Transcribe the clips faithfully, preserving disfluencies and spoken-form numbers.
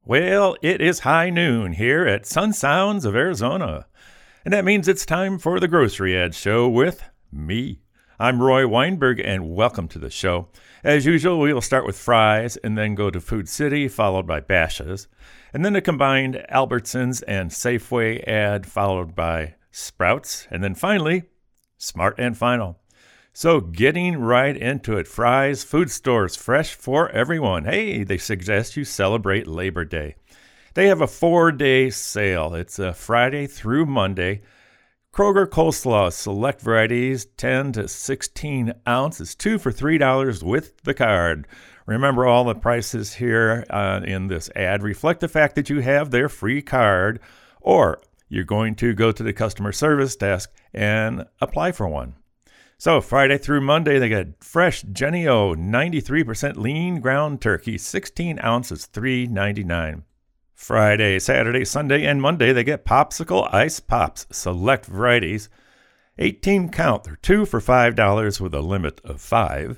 Well, it is high noon here at Sun Sounds of Arizona, and that means it's time for the Grocery Ad Show with me. I'm Roy Weinberg, and welcome to the show. As usual, we will start with Fry's and then go to Food City, followed by Bashas', and then a combined Albertsons and Safeway ad, followed by Sprouts, and then finally, Smart and Final. So getting right into it, Fry's Food Stores, fresh for everyone. Hey, they suggest you celebrate Labor Day. They have a four-day sale. It's a Friday through Monday. Kroger Coleslaw, select varieties, ten to sixteen ounces, two for three dollars with the card. Remember, all the prices here uh, in this ad reflect the fact that you have their free card, or you're going to go to the customer service desk and apply for one. So Friday through Monday, they got fresh Jennie-O ninety-three percent lean ground turkey, sixteen ounces, three ninety-nine. Friday, Saturday, Sunday, and Monday, they get Popsicle Ice Pops, select varieties, eighteen count. They're two for five dollars with a limit of five.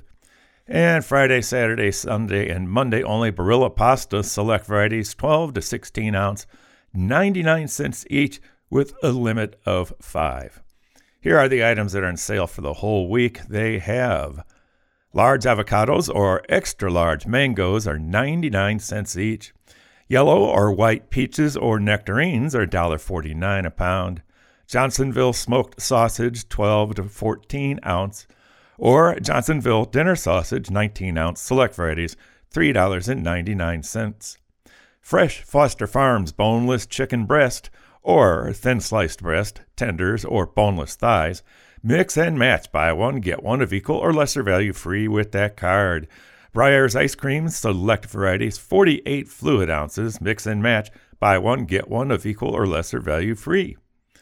And Friday, Saturday, Sunday, and Monday, only Barilla Pasta, select varieties, twelve to sixteen ounce, ninety-nine cents each with a limit of five. Here are the items that are on sale for the whole week. They have large avocados or extra large mangoes are ninety-nine cents each. Yellow or white peaches or nectarines are one dollar forty-nine a pound. Johnsonville smoked sausage, twelve to fourteen ounce. Or Johnsonville dinner sausage, nineteen ounce, select varieties, three dollars and ninety-nine cents. Fresh Foster Farms boneless chicken breast or thin-sliced breast, tenders, or boneless thighs. Mix and match. Buy one, get one of equal or lesser value free with that card. Breyers ice cream, select varieties, forty-eight fluid ounces. Mix and match. Buy one, get one of equal or lesser value free.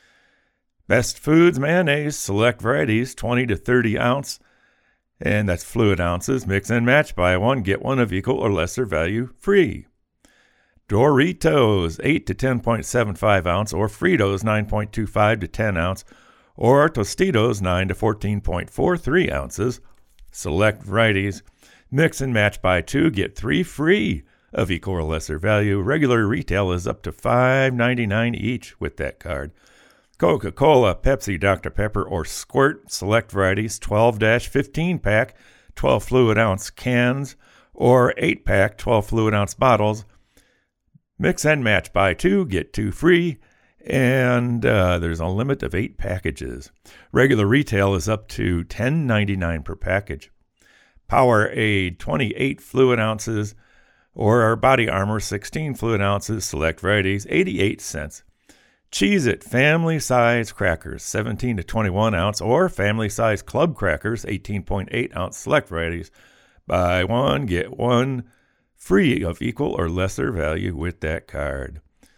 Best Foods mayonnaise, select varieties, twenty to thirty ounce. And that's fluid ounces. Mix and match. Buy one, get one of equal or lesser value free. Doritos, eight to ten point seven five ounce, or Fritos, nine point two five to ten ounce, or Tostitos, nine to fourteen point four three ounces. Select varieties. Mix and match. Buy two, get three free of equal or lesser value. Regular retail is up to five ninety-nine each with that card. Coca-Cola, Pepsi, Doctor Pepper, or Squirt, select varieties, twelve to fifteen pack, twelve fluid ounce cans, or eight pack, twelve fluid ounce bottles. Mix and match. Buy two, get two free, and uh, there's a limit of eight packages. Regular retail is up to ten ninety-nine per package. Powerade, twenty-eight fluid ounces, or Body Armor, sixteen fluid ounces, select varieties, eighty-eight cents. Cheez-It family size crackers, seventeen to twenty-one ounce, or family size club crackers, eighteen point eight ounce, select varieties. Buy one, get one free of equal or lesser value with that card.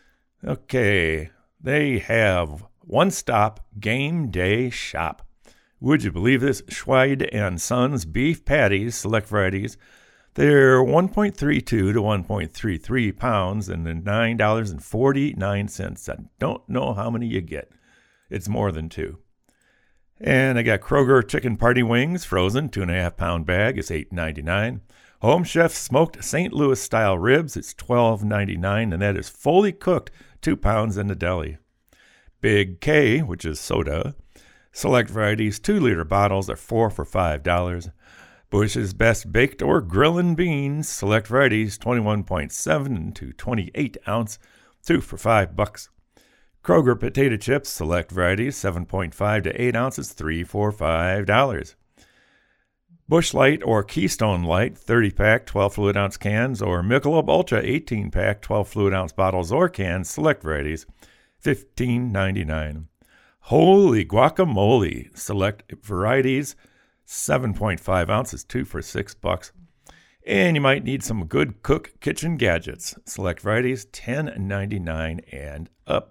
Okay, they have one-stop game day shop. Would you believe this? Schweid and Sons beef patties, select varieties. They're one point three two to one point three three pounds, and they're nine dollars and forty-nine cents. I don't know how many you get. It's more than two. And I got Kroger chicken party wings, frozen, two and a half pound bag. It's eight ninety-nine. Home Chef smoked Saint Louis style ribs. It's twelve ninety-nine, and that is fully cooked, two pounds in the deli. Big K, which is soda, select varieties, two liter bottles are four for five dollars. Bush's Best Baked or Grillin' Beans, select varieties, twenty-one point seven to twenty-eight ounce, two for five bucks. Kroger potato chips, select varieties, seven point five to eight ounces, three for five dollars. Busch Light or Keystone Light, thirty pack, twelve fluid ounce cans, or Michelob Ultra, eighteen pack, twelve fluid ounce bottles or cans, select varieties, fifteen ninety-nine. Holy Guacamole, select varieties, seven point five ounces, two for six bucks. And you might need some good cook kitchen gadgets, select varieties, ten ninety-nine and up.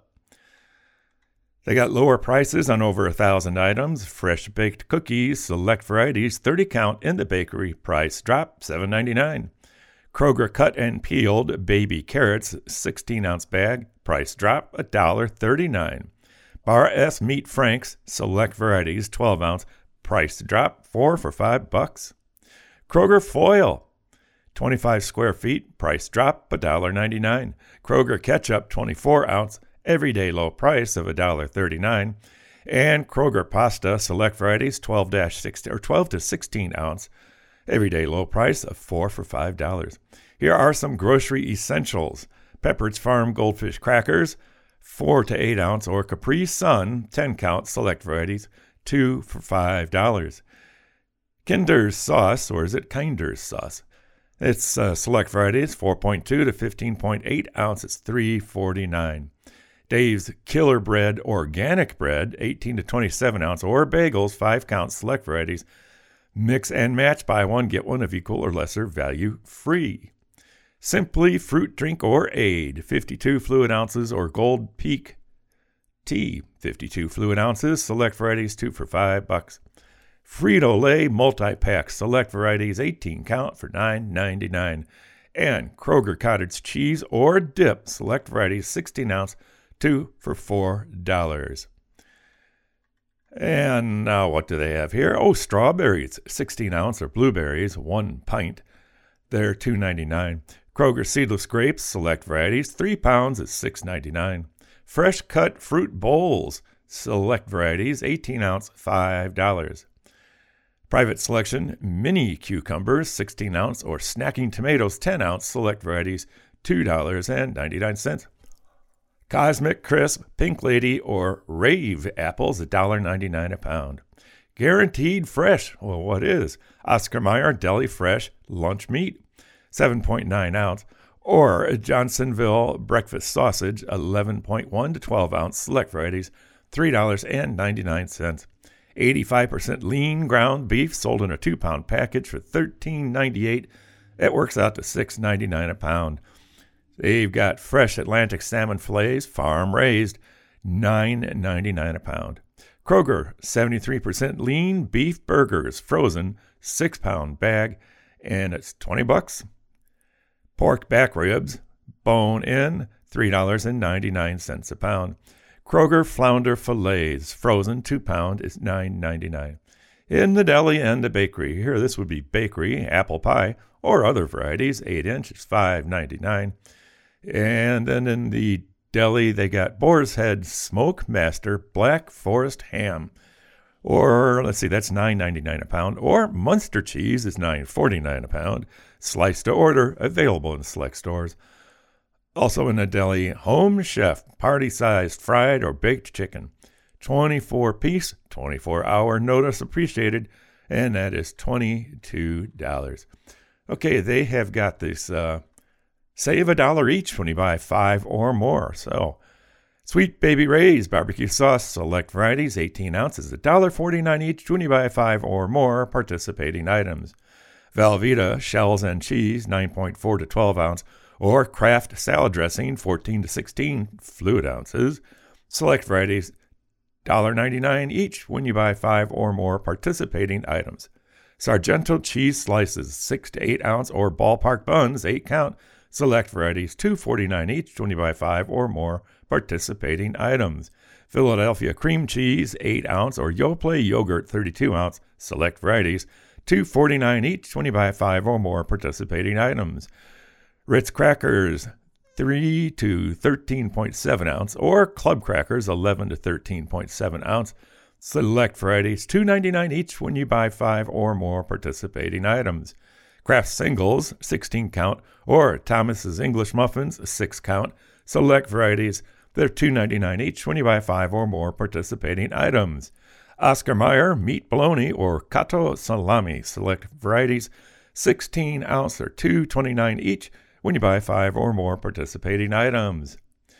They got lower prices on over a thousand items. Fresh baked cookies, select varieties, thirty count in the bakery. Price drop, seven ninety-nine. Kroger cut and peeled baby carrots, sixteen ounce bag. Price drop, one dollar thirty-nine. Bar S Meat Franks, select varieties, twelve ounce. Price drop, four for five bucks. Kroger foil, twenty-five square feet, price drop one dollar ninety-nine. Kroger ketchup, twenty-four ounce, everyday low price of one dollar thirty-nine. And Kroger pasta, select varieties, twelve to sixteen or twelve to sixteen ounce, everyday low price of four for five dollars. Here are some grocery essentials. Pepperidge Farm Goldfish crackers, four to eight ounce, or Capri Sun, ten count, select varieties, two for five dollars. Kinder's sauce, or is it Kinder's sauce? It's uh, select varieties, four point two to fifteen point eight ounces, three forty-nine. Dave's Killer Bread organic bread, eighteen to twenty-seven ounce, or bagels, five count, select varieties. Mix and match, buy one, get one of equal or lesser value, free. Simply Fruit Drink or Aid, fifty-two fluid ounces, or Gold Peak Tea, fifty-two fluid ounces, select varieties, two for five bucks. Frito-Lay multi-pack, select varieties, eighteen count for nine ninety-nine. And Kroger Cottage Cheese or Dip, select varieties, sixteen ounce, two for four dollars. And now what do they have here? Oh, strawberries, sixteen ounce, or blueberries, one pint. They're two ninety-nine. Kroger Seedless Grapes, select varieties, three pounds is six ninety-nine. Fresh cut fruit bowls, select varieties, eighteen ounce, five dollars. Private Selection mini cucumbers, sixteen ounce, or snacking tomatoes, ten ounce, select varieties, two dollars and ninety-nine cents. Cosmic Crisp Pink Lady or Rave apples, one dollar ninety-nine a pound. Guaranteed Fresh, well, what is? Oscar Mayer Deli Fresh Lunch Meat, seven point nine ounce, or Johnsonville Breakfast Sausage, eleven point one to twelve ounce, select varieties, three dollars and ninety-nine cents. eighty-five percent lean ground beef sold in a two pound package for thirteen ninety-eight. It works out to six ninety-nine a pound. They've got fresh Atlantic salmon fillets, farm raised, nine ninety-nine a pound. Kroger, seventy-three percent lean beef burgers, frozen, six pound bag, and it's twenty bucks. Pork back ribs, bone in, three dollars and ninety-nine cents a pound. Kroger flounder fillets, frozen, two pound, is nine ninety-nine. In the deli and the bakery, here this would be bakery, apple pie, or other varieties, eight inch is five ninety-nine. And then in the deli, they got Boar's Head Smoke Master Black Forest Ham. Or, let's see, that's nine ninety-nine a pound. Or Munster cheese is nine forty-nine a pound. Sliced to order, available in select stores. Also in the deli, Home Chef party-sized fried or baked chicken. twenty-four piece, twenty-four hour notice appreciated, and that is twenty-two dollars. Okay, they have got this... Uh, Save a dollar each when you buy five or more. So, Sweet Baby Ray's barbecue sauce, select varieties, eighteen ounces, one dollar forty-nine each when you buy five or more participating items. Velveeta shells and cheese, nine point four to twelve ounce, or Kraft salad dressing, fourteen to sixteen fluid ounces. Select varieties, one dollar ninety-nine each when you buy five or more participating items. Sargento cheese slices, six to eight ounce, or Ballpark buns, eight count. Select varieties, two forty-nine each when you buy five or more participating items. Philadelphia cream cheese, eight ounce, or Yoplait yogurt, thirty-two ounce. Select varieties, two forty-nine each when you buy five or more participating items. Ritz crackers, three to thirteen point seven ounce, or Club crackers, eleven to thirteen point seven ounce. Select varieties, two ninety-nine each when you buy five or more participating items. Kraft singles, sixteen count, or Thomas's English muffins, six count. Select varieties, they're two ninety-nine each when you buy five or more participating items. Oscar Mayer meat bologna or Cato salami, select varieties, sixteen ounce or two twenty-nine each when you buy five or more participating items.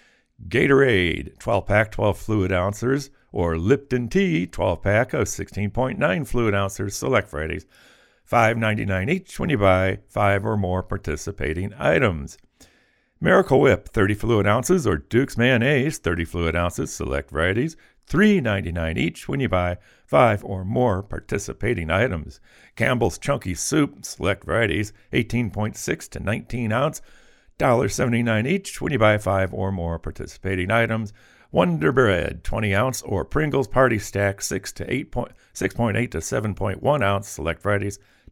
Gatorade, twelve pack, twelve fluid ounces, or Lipton Tea, twelve pack of sixteen point nine fluid ounces, select varieties, five ninety-nine each when you buy five or more participating items. Miracle Whip, thirty fluid ounces, or Duke's Mayonnaise, thirty fluid ounces, select varieties, three ninety-nine each when you buy five or more participating items. Campbell's Chunky Soup, select varieties, eighteen point six to nineteen ounce, one seventy-nine each when you buy five or more participating items. Wonder Bread, twenty ounce, or Pringles Party Stack, six to eight point six point eight to seven point one ounce, select varieties,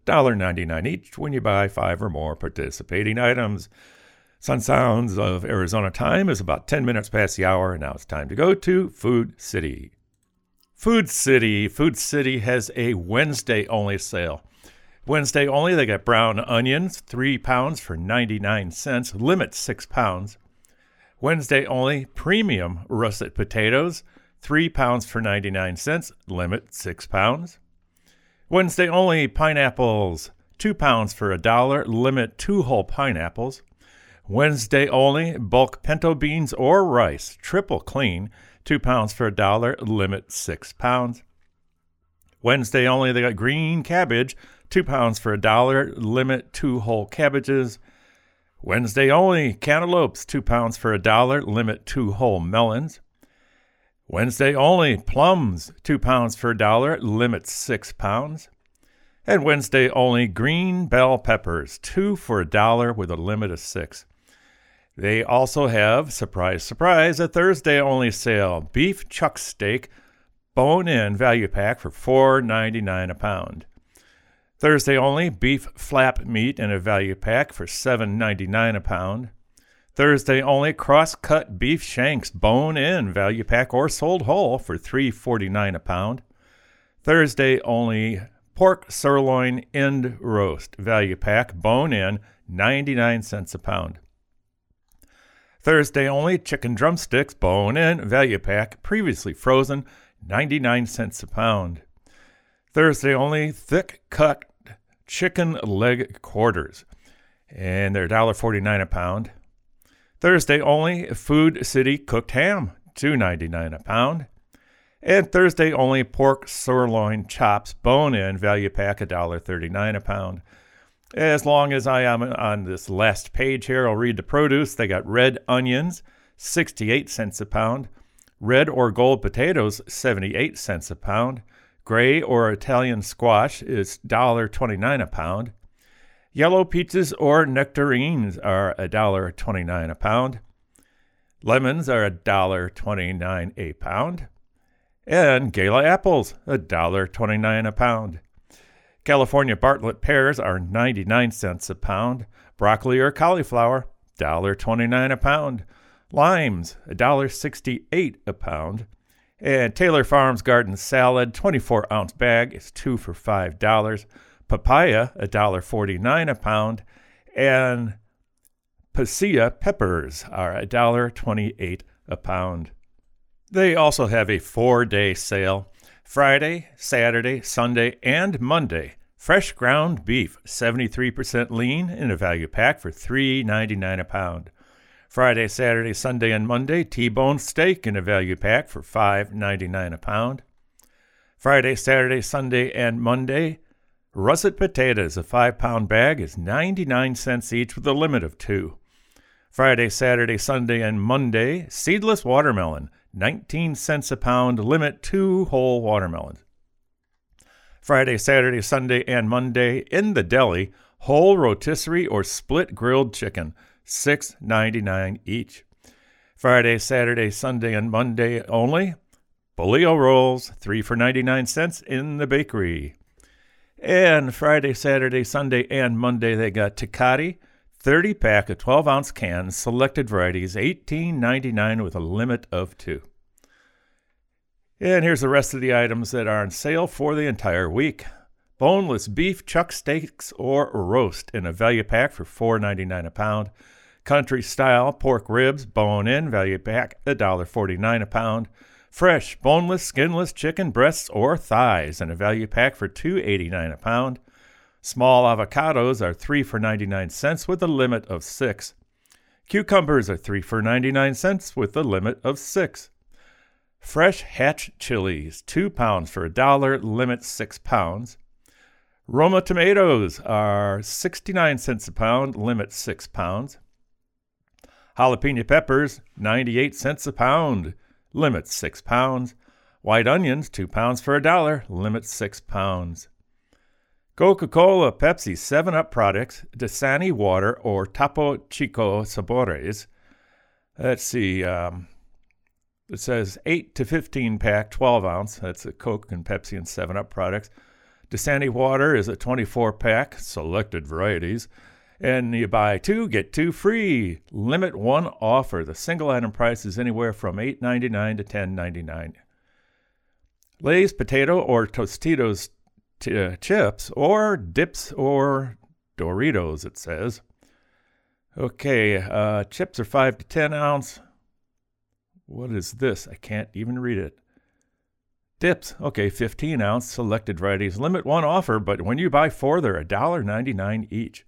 one dollar ninety-nine each when you buy five or more participating items. Sun Sounds of Arizona time is about ten minutes past the hour, and now it's time to go to Food City. Food City. Food City has a Wednesday-only sale. Wednesday only, they got brown onions, three pounds for ninety-nine cents, limit six pounds. Wednesday only, premium russet potatoes, three pounds for ninety-nine cents, limit six pounds. Wednesday only, pineapples, two pounds for a dollar, limit two whole pineapples. Wednesday only, bulk pinto beans or rice, triple clean, two pounds for a dollar, limit six pounds. Wednesday only, they got green cabbage, two pounds for a dollar, limit two whole cabbages. Wednesday only, cantaloupes, two pounds for a dollar, limit two whole melons. Wednesday only, plums, two pounds for a dollar, limit six pounds. And Wednesday only, green bell peppers, two for a dollar with a limit of six. They also have, surprise, surprise, a Thursday-only sale. Beef chuck steak, bone-in value pack for four ninety-nine a pound. Thursday only, beef flap meat in a value pack for seven ninety-nine a pound. Thursday only, cross-cut beef shanks, bone-in value pack or sold whole for three forty-nine a pound. Thursday only, pork sirloin end roast value pack, bone-in, ninety-nine cents a pound. Thursday only, chicken drumsticks, bone-in, value pack, previously frozen, ninety-nine cents a pound. Thursday only, thick-cut chicken leg quarters, and they're one dollar forty-nine a pound. Thursday only, Food City cooked ham, two ninety-nine a pound. And Thursday only, pork sirloin chops, bone-in, value pack, one dollar thirty-nine a pound. As long as I am on this last page here, I'll read the produce. They got red onions, sixty-eight cents a pound. Red or gold potatoes, seventy-eight cents a pound. Gray or Italian squash is one dollar twenty-nine a pound. Yellow peaches or nectarines are one dollar twenty-nine a pound. Lemons are one dollar twenty-nine a pound. And Gala apples, one dollar twenty-nine a pound. California Bartlett pears are ninety-nine cents a pound. Broccoli or cauliflower, one dollar twenty-nine a pound. Limes, one dollar sixty-eight a pound. And Taylor Farms Garden salad, twenty-four ounce bag, is two for five dollars. Papaya, one dollar forty-nine a pound. And Pasilla peppers are one dollar twenty-eight a pound. They also have a four-day sale. Friday, Saturday, Sunday, and Monday. Fresh ground beef, seventy-three percent lean in a value pack for three ninety-nine a pound. Friday, Saturday, Sunday, and Monday, T-bone steak in a value pack for five ninety-nine a pound. Friday, Saturday, Sunday, and Monday, russet potatoes, a five-pound bag, is ninety-nine cents each with a limit of two. Friday, Saturday, Sunday, and Monday, seedless watermelon, nineteen cents a pound, limit two whole watermelons. Friday, Saturday, Sunday, and Monday, in the deli, whole rotisserie or split grilled chicken, six ninety-nine each. Friday, Saturday, Sunday, and Monday only, bolillo rolls, three for ninety-nine cents in the bakery. And Friday, Saturday, Sunday, and Monday, they got Tecate, thirty pack of twelve ounce cans, selected varieties, eighteen ninety-nine with a limit of two. And here's the rest of the items that are on sale for the entire week. Boneless beef chuck steaks or roast in a value pack for four ninety-nine a pound. Country style pork ribs, bone-in, value pack, one dollar forty-nine a pound. Fresh, boneless, skinless chicken breasts or thighs in a value pack for two eighty-nine a pound. Small avocados are three for ninety-nine cents with a limit of six. Cucumbers are three for ninety-nine cents with a limit of six. Fresh Hatch chilies, two pounds for a dollar, limit six pounds. Roma tomatoes are sixty-nine cents a pound, limit six pounds. Jalapeno peppers, ninety-eight cents a pound, limit six pounds. White onions, two pounds for a dollar, limit six pounds. Coca-Cola, Pepsi, seven up products, Dasani water, or Topo Chico Sabores. Let's see, um, it says eight to fifteen pack, twelve ounce. That's a Coke and Pepsi and seven up products. Dasani water is a twenty-four pack, selected varieties. And you buy two, get two free. Limit one offer. The single item price is anywhere from eight ninety-nine to ten ninety-nine. Lay's potato or Tostitos t- uh, chips or dips or Doritos, it says. Okay, uh, chips are five to ten ounce. What is this? I can't even read it. Dips, okay, fifteen ounce, selected varieties. Limit one offer, but when you buy four, they're one dollar ninety-nine each.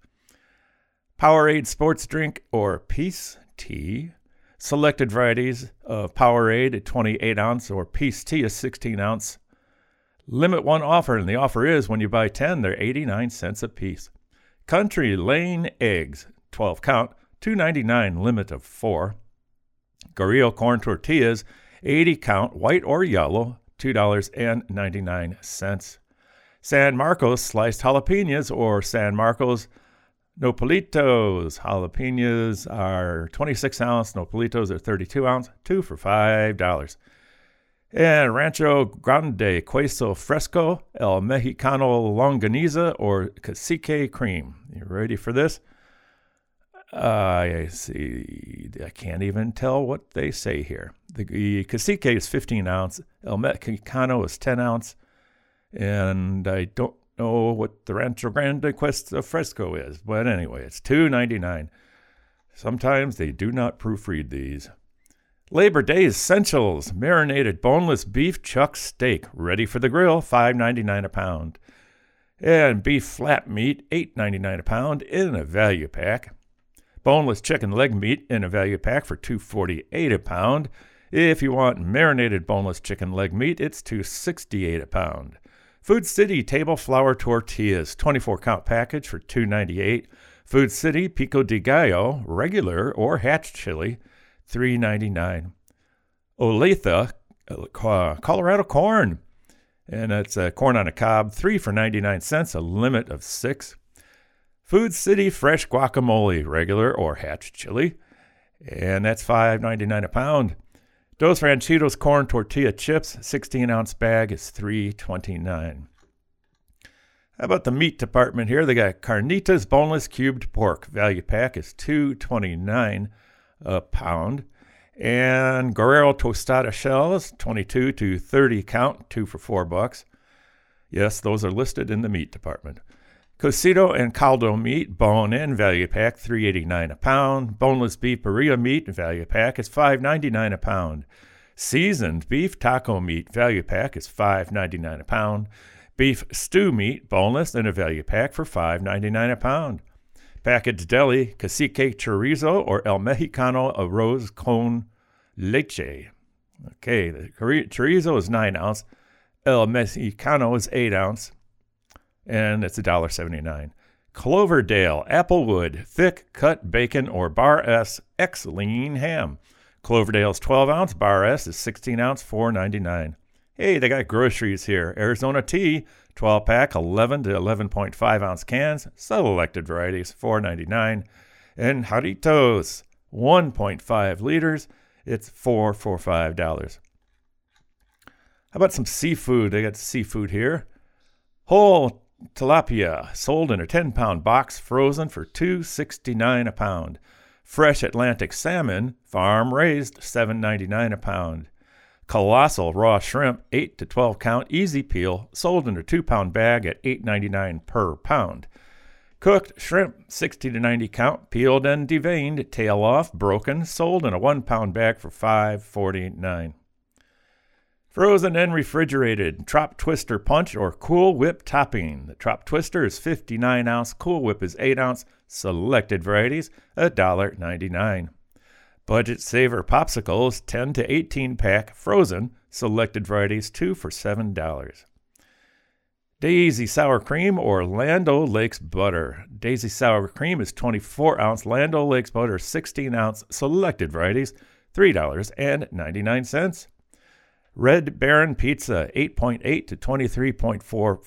Powerade sports drink or Peace Tea. Selected varieties of Powerade at twenty-eight ounce or Peace Tea is sixteen ounce. Limit one offer, and the offer is when you buy ten, they're eighty-nine cents a piece. Country Lane eggs, twelve count, two ninety-nine, limit of four. Gorillo corn tortillas, eighty count, white or yellow, two dollars ninety-nine. San Marcos sliced jalapenos or San Marcos Nopalitos. Jalapenos are twenty-six ounce, Nopalitos are thirty-two ounce, two for five dollars. And Rancho Grande Queso Fresco, El Mexicano Longaniza, or Cacique Cream. You ready for this? Uh, I see. I can't even tell what they say here. The, the Cacique is fifteen ounce, El Mexicano is ten ounce, and I don't know what the Rancho Grande Queso Fresco is. But anyway, it's two ninety-nine. Sometimes they do not proofread these. Labor Day Essentials, marinated boneless beef chuck steak, ready for the grill, five ninety-nine a pound. And beef flat meat, eight ninety-nine a pound in a value pack. Boneless chicken leg meat in a value pack for two forty-eight a pound. If you want marinated boneless chicken leg meat, it's two sixty-eight a pound. Food City table flour tortillas, twenty-four count package for two ninety-eight. Food City pico de gallo, regular or hatch chili, three ninety-nine. Olathe, uh, Colorado corn, and it's uh, corn on a cob, three for ninety-nine cents, a limit of six. Food City fresh guacamole, regular or hatch chili, and that's five ninety-nine a pound. Dos Ranchitos corn tortilla chips, sixteen ounce bag is three twenty-nine. How about the meat department here? They got Carnitas boneless cubed pork. Value pack is two twenty-nine a pound. And Guerrero tostada shells, twenty-two to thirty count, two for four bucks. Yes, those are listed in the meat department. Cocido and caldo meat, bone-in, value pack, three eighty-nine a pound. Boneless beef burrito meat, value pack is five ninety-nine a pound. Seasoned beef taco meat, value pack is five ninety-nine a pound. Beef stew meat, boneless, in a value pack for five ninety-nine a pound. Packaged deli, Cacique chorizo or El Mexicano arroz con leche. Okay, the chorizo is nine ounce. El Mexicano is eight ounce. And it's one dollar seventy-nine. Cloverdale Applewood thick cut bacon or Bar S X lean ham. Cloverdale's twelve ounce, Bar S is sixteen ounce, four ninety-nine. Hey, they got groceries here. Arizona tea, twelve pack, eleven to eleven point five ounce cans, selected varieties, four ninety-nine. And Jarritos, one point five liters, it's four for five dollars. How about some seafood? They got seafood here. Whole tilapia sold in a ten pound box, frozen for two sixty-nine a pound. Fresh Atlantic salmon, farm raised, seven ninety-nine a pound. Colossal raw shrimp, eight to twelve count, easy peel, sold in a two pound bag at eight ninety-nine per pound. Cooked shrimp, sixty to ninety count, peeled and deveined, tail off, broken, sold in a one pound bag for five forty-nine. Frozen and refrigerated Trop Twister Punch or Cool Whip topping. The Trop Twister is fifty-nine ounce, Cool Whip is eight ounce, selected varieties, one dollar ninety-nine. Budget Saver Popsicles, ten to eighteen pack, frozen, selected varieties, two for seven dollars. Daisy Sour Cream or Land O'Lakes Butter. Daisy Sour Cream is twenty-four ounce, Land O'Lakes Butter, sixteen ounce, selected varieties, three dollars ninety-nine. Red Baron Pizza, eight point eight to twenty-three point four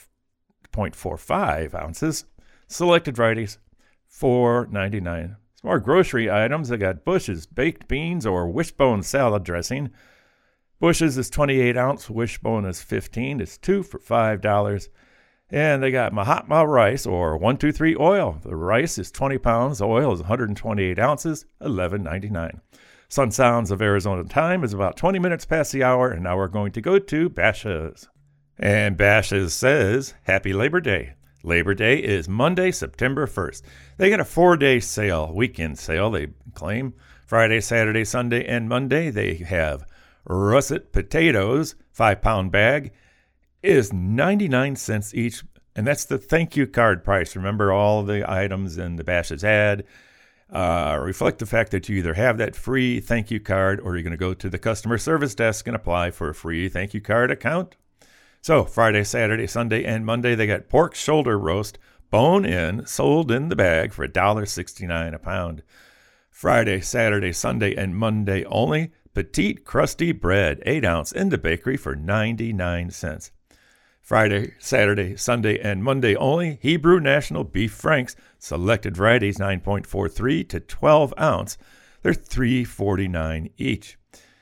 five ounces. Selected varieties, four ninety-nine. Some more grocery items. I got Bush's baked beans or wishbone salad dressing. Bush's is twenty-eight ounce. Wishbone is fifteen. It's two for five dollars. And they got Mahatma rice or one two three oil. The rice is twenty pounds. The oil is one hundred twenty-eight ounces, eleven ninety-nine. Sun Sounds of Arizona time is about twenty minutes past the hour, and now we're going to go to Bashas'. And Bashas' says, Happy Labor Day. Labor Day is Monday, September first. They got a four-day sale, weekend sale, they claim. Friday, Saturday, Sunday, and Monday, they have russet potatoes, five-pound bag, is ninety-nine cents each, and that's the thank you card price. Remember, all the items in the Bashas' ad uh, reflect the fact that you either have that free thank you card or you're going to go to the customer service desk and apply for a free thank you card account. So Friday, Saturday, Sunday, and Monday, they got pork shoulder roast, bone in, sold in the bag for one dollar sixty-nine a pound. Friday, Saturday, Sunday, and Monday only, petite crusty bread, eight ounce in the bakery for ninety-nine cents. Friday, Saturday, Sunday, and Monday only, Hebrew National Beef Franks, selected varieties nine point four three to twelve ounce. They're three forty-nine each.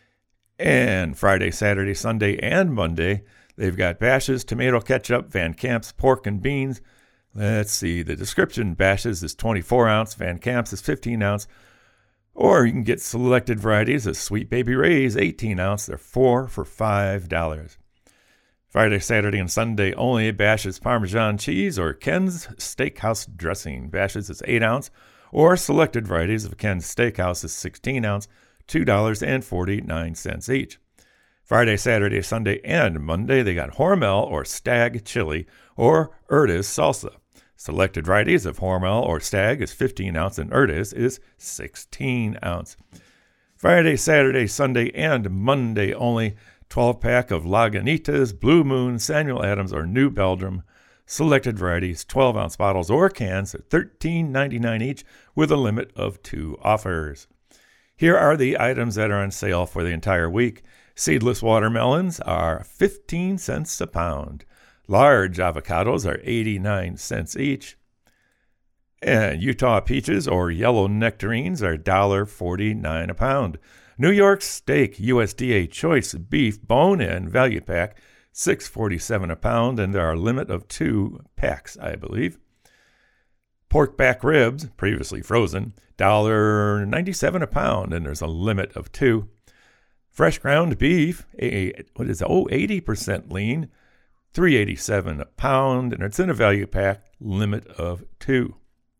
And Friday, Saturday, Sunday, and Monday, they've got Bashas', tomato ketchup, Van Camp's, pork and beans. Let's see, the description, Bashas' is twenty-four ounce, Van Camp's is fifteen ounce. Or you can get selected varieties of Sweet Baby Ray's, eighteen ounce. They're four for five dollars. Friday, Saturday, and Sunday only, Bashas' Parmesan cheese or Ken's Steakhouse dressing. Bashas' is eight ounce, or selected varieties of Ken's Steakhouse is sixteen ounce, two dollars and forty-nine cents each. Friday, Saturday, Sunday, and Monday, they got Hormel or Stag chili or Erdes salsa. Selected varieties of Hormel or Stag is fifteen ounce and Erdes is sixteen ounce. Friday, Saturday, Sunday, and Monday only, twelve-pack of Lagunitas, Blue Moon, Samuel Adams, or New Belgium. Selected varieties, twelve ounce bottles or cans at thirteen ninety-nine each with a limit of two offers. Here are the items that are on sale for the entire week. Seedless watermelons are fifteen cents a pound. Large avocados are eighty-nine cents each. And Utah peaches or yellow nectarines are one dollar forty-nine a pound. New York steak U S D A choice beef bone-in value pack, six forty-seven a pound, and there are a limit of two packs, I believe. Pork back ribs, previously frozen, one dollar ninety-seven a pound, and there's a limit of two. Fresh ground beef, a, what is it? Oh, eighty percent lean, three eighty-seven a pound, and it's in a value pack, limit of two.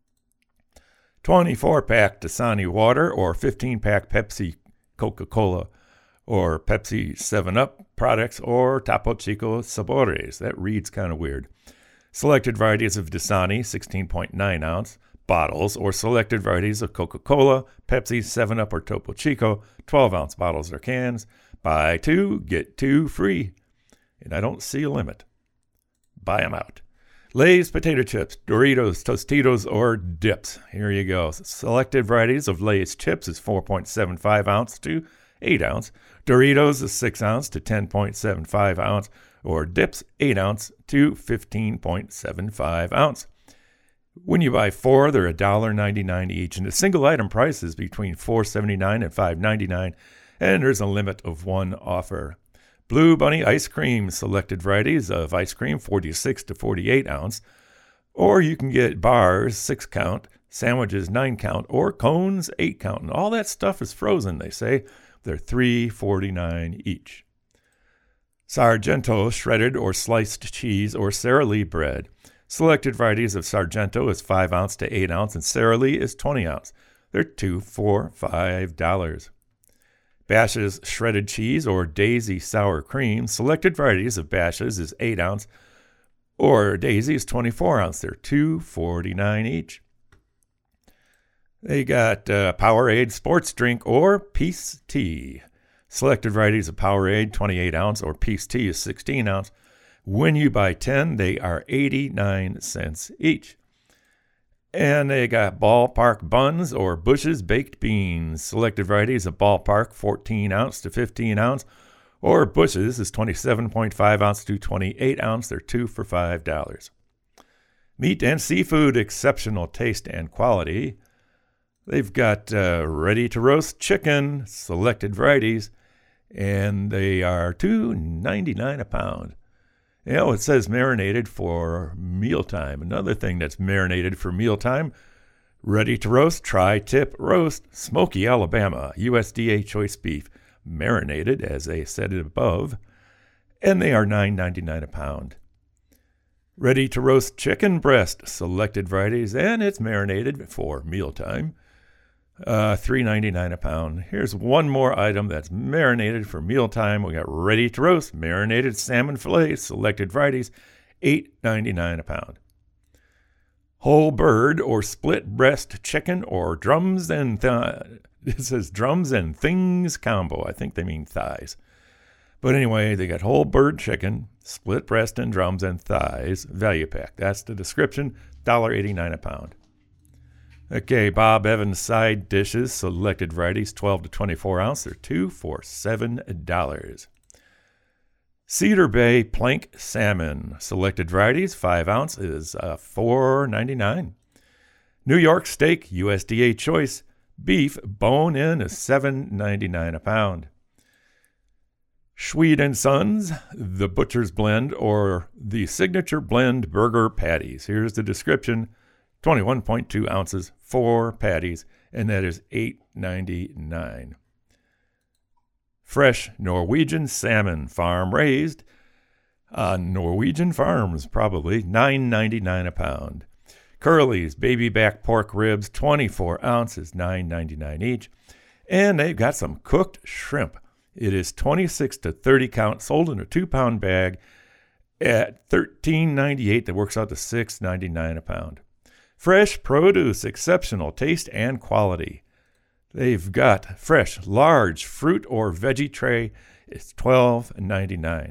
twenty-four pack Dasani water or fifteen pack Pepsi Coca-Cola or Pepsi seven up products or Topo Chico Sabores. That reads kind of weird. Selected varieties of Dasani, sixteen point nine ounce bottles, or selected varieties of Coca-Cola, Pepsi seven up or Topo Chico, twelve ounce bottles or cans. Buy two, get two free. And I don't see a limit. Buy them out. Lay's potato chips, Doritos, Tostitos, or dips. Here you go. Selected varieties of Lay's chips is four point seven five ounce to eight ounce. Doritos is six ounce to ten point seven five ounce. Or dips, eight ounce to fifteen point seven five ounce. When you buy four, they're one dollar ninety-nine each. And the single item price is between four seventy-nine and five ninety-nine. And there's a limit of one offer. Blue Bunny ice cream, selected varieties of ice cream, forty-six to forty-eight ounce. Or you can get bars, six count, sandwiches, nine count, or cones, eight count. And all that stuff is frozen, they say. They're three forty-nine each. Sargento shredded or sliced cheese or Sara Lee bread. Selected varieties of Sargento is five ounce to eight ounce, and Sara Lee is twenty ounce. They're two for five dollars. Bashas' shredded cheese or Daisy sour cream. Selected varieties of Bashas' is eight ounce, or Daisy is twenty-four ounce. They're two forty-nine each. They got uh, Powerade sports drink or Peace Tea. Selected varieties of Powerade, twenty-eight ounce, or Peace Tea is sixteen ounce. When you buy ten, they are eighty-nine cents each. And they got Ballpark buns or Bush's baked beans. Selected varieties of Ballpark, fourteen ounce to fifteen ounce, or Bush's is twenty-seven point five ounce to twenty-eight ounce. They're two for five dollars. Meat and seafood, exceptional taste and quality. They've got uh, ready-to-roast chicken, selected varieties, and they are two ninety-nine a pound. You know, it says marinated for mealtime. Another thing that's marinated for mealtime, ready to roast, tri-tip roast, Smoky, Alabama, U S D A choice beef, marinated, as I said above, and they are nine ninety-nine a pound. Ready to roast chicken breast, selected varieties, and it's marinated for mealtime, uh, three ninety-nine a pound. Here's one more item that's marinated for mealtime. We got ready to roast, marinated salmon fillets, selected varieties, eight ninety-nine a pound. Whole bird or split breast chicken or drums and th- it says drums and things combo. I think they mean thighs. But anyway, they got whole bird chicken, split breast and drums and thighs, value pack. That's the description, one dollar eighty-nine a pound. Okay, Bob Evans side dishes, selected varieties, twelve to twenty-four ounce. They're two for seven dollars. Cedar Bay plank salmon, selected varieties, five ounce is uh, four ninety-nine. New York steak, U S D A choice, beef bone-in is seven ninety-nine a pound. Schweed and Sons, the Butcher's Blend, or the Signature Blend Burger Patties. Here's the description, twenty-one point two ounces, four patties, and that is eight ninety-nine. Fresh Norwegian salmon, farm-raised, uh, Norwegian farms probably, nine ninety-nine a pound. Curly's baby back pork ribs, twenty-four ounces, nine ninety-nine each. And they've got some cooked shrimp. It is twenty-six to thirty count, sold in a two-pound bag at thirteen ninety-eight. That works out to six ninety-nine a pound. Fresh produce, exceptional taste and quality. They've got fresh, large fruit or veggie tray. It's twelve ninety-nine.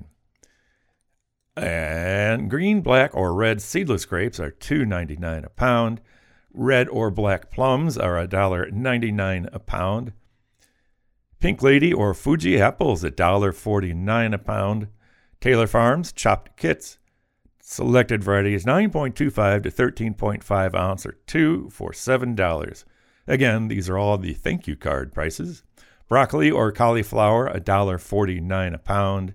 And green, black, or red seedless grapes are two ninety-nine a pound. Red or black plums are one dollar ninety-nine a pound. Pink Lady or Fuji apples, one dollar forty-nine a pound. Taylor Farms chopped kits. Selected varieties, nine point two five to thirteen point five ounce, or two for seven dollars. Again, these are all the thank you card prices. Broccoli or cauliflower, one dollar forty-nine a pound.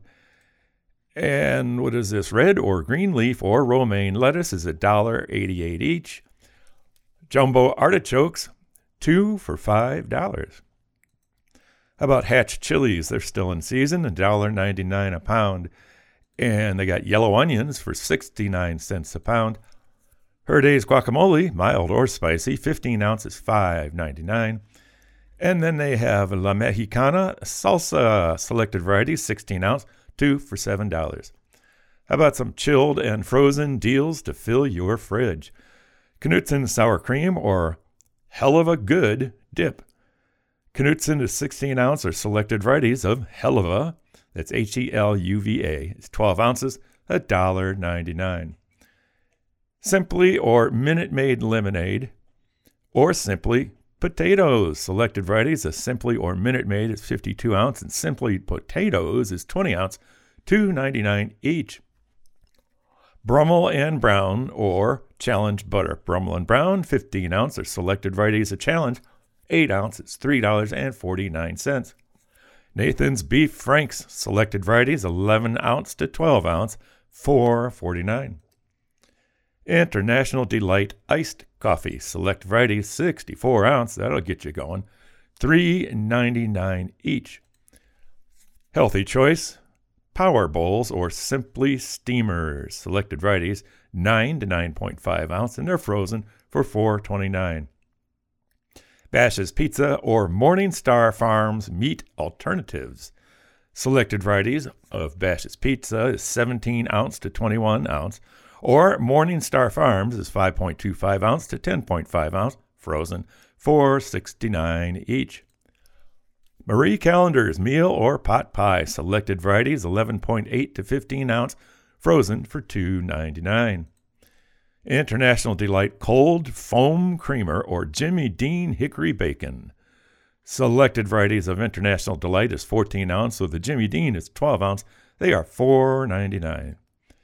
And what is this? Red or green leaf or romaine lettuce is one dollar eighty-eight each. Jumbo artichokes, two for five dollars. How about Hatch chilies? They're still in season, one dollar ninety-nine a pound. And they got yellow onions for sixty-nine cents a pound. Herday's guacamole, mild or spicy, fifteen ounces, five ninety-nine. And then they have La Mexicana salsa, selected varieties, sixteen ounce, two for seven dollars. How about some chilled and frozen deals to fill your fridge? Knutson sour cream or Hell of a Good dip. Knutson is sixteen ounce or selected varieties of Helluva. That's H E L U V A. It's twelve ounces, one dollar ninety-nine. Simply or Minute Maid lemonade, or Simply potatoes. Selected varieties of Simply or Minute Maid is fifty-two ounce, and Simply potatoes is twenty ounce, two ninety-nine each. Brummel and Brown or Challenge butter. Brummel and Brown, fifteen ounce, or selected varieties of Challenge, eight ounces, three dollars and forty-nine cents. Nathan's Beef Franks, selected varieties, eleven ounce to twelve ounce, four forty-nine. International Delight Iced Coffee, select varieties, sixty-four ounce, that'll get you going, three ninety-nine each. Healthy Choice Power Bowls or Simply Steamers, selected varieties, nine to nine point five ounce, and they're frozen for four twenty-nine. Bash's Pizza or Morning Star Farms Meat Alternatives. Selected varieties of Bash's Pizza is seventeen ounce to twenty-one ounce, or Morning Star Farms is five point two five ounce to ten point five ounce, frozen, four sixty-nine each. Marie Callender's Meal or Pot Pie. Selected varieties eleven point eight to fifteen ounce, frozen for two ninety-nine. International Delight Cold Foam Creamer or Jimmy Dean Hickory Bacon. Selected varieties of International Delight is fourteen ounce, so the Jimmy Dean is twelve ounce. They are four ninety-nine.